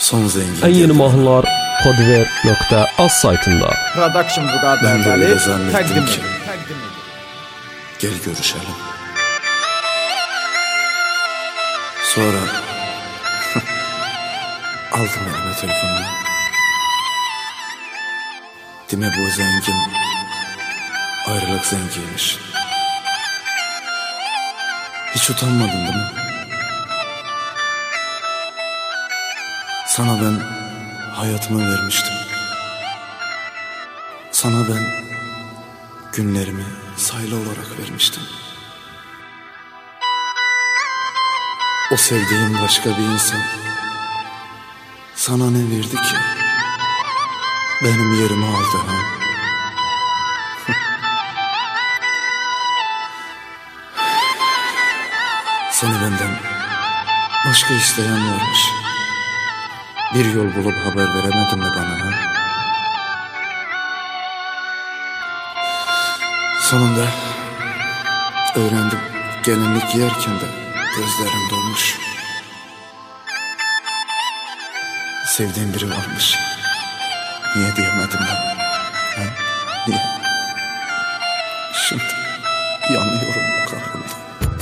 Son zengin. En yeni mahnılar podver.az saytında. Production Vüqar Ben de Bərdəli öyle zannettim təqdim ki. edir. Gel görüşelim. Sonra aldım elime telefonumu. Dime bu zengin ayrılık zengiymiş. Hiç utanmadın değil mi? Sana ben hayatımı vermiştim. Sana ben günlerimi sayılı olarak vermiştim. O sevdiğim başka bir insan sana ne verdi ki? Benim yerimi aldı ha. Seni benden başka isteyen varmış. Bir yol bulup haber veremedin mi bana ha? Sonunda öğrendim, gelinlik giyerken de gözlerim dolmuş. Sevdiğim biri varmış. Niye diyemedim ben? Ha? Niye? Şimdi yanıyorum bu kahrımda.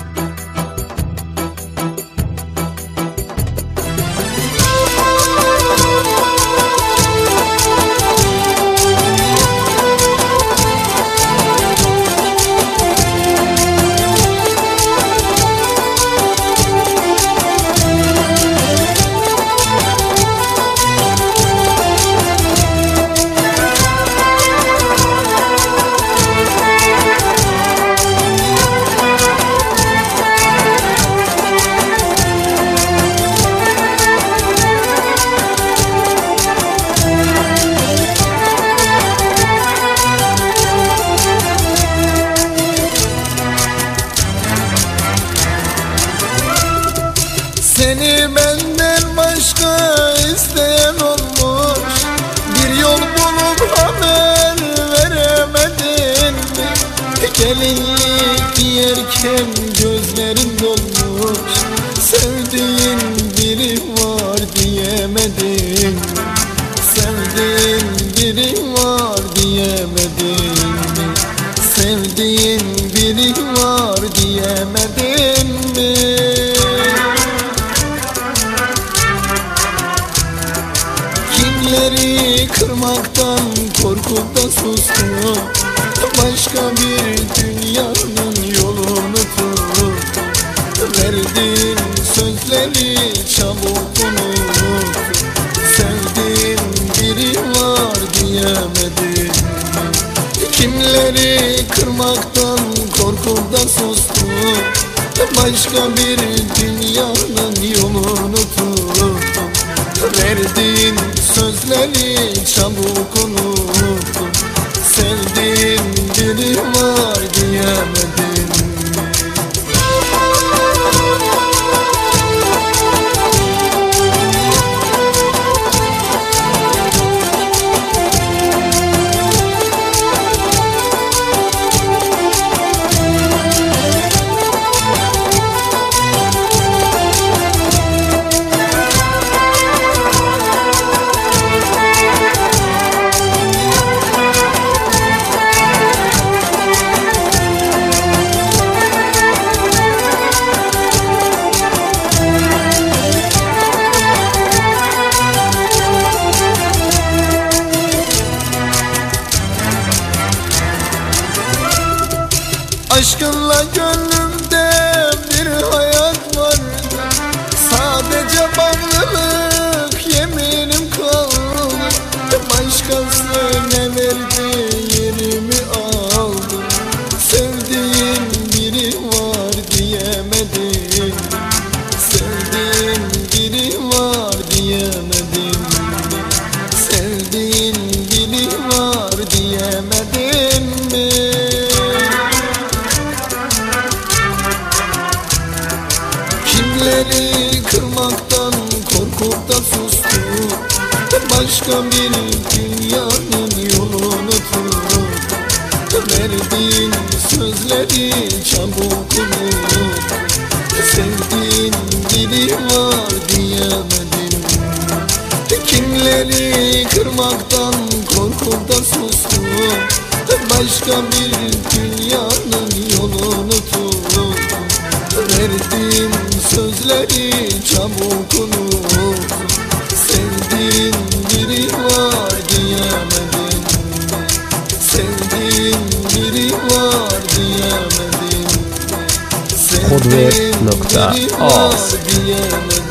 Seni benden başka isteyen olmuş. Bir yol bulup haber veremedin mi? Gelinlik giyerken gözlerin dolmuş. Sevdiğin biri var diyemedin mi? Sevdiğin biri var diyemedin mi? Sevdiğin biri var diyemedin mi? Kimleri kırmaktan korkup da sustum. Başka bir dünyanın yolunu tut. Verdiğin sözleri çabuk unut. Sevdiğin biri var diyemedin. Kimleri kırmaktan korkup da sustum. Başka bir dünyanın yolunu tut. Verdiğin sözleri çabuk unuttum. Sevdiğin biri var diyemedin. Aşkınla gönlümde bir hayat var. Sadece bağlılık yeminim kaldı. Başkası ne verdi yerimi aldı. Sevdiğin biri var diyemedin. Sevdiğin biri var diyemedin. Sevdiğin biri var diyemedin mi? Kimleri kırmaktan korkup da sustu. Başka bir dünyanın yolunu tut. Verdiğin sözleri çabuk unut. Sevdiğin biri var diyemedin. Seni kırmaktan korkup da sustum. Başka bir dünyanın yolunu tuttum. Verdiğim sözleri çabuk unut. Sevdiğin biri var diyemedim. Sevdiğin biri var diyemedim. Sevdiğin biri var Kodver.az diyemedim.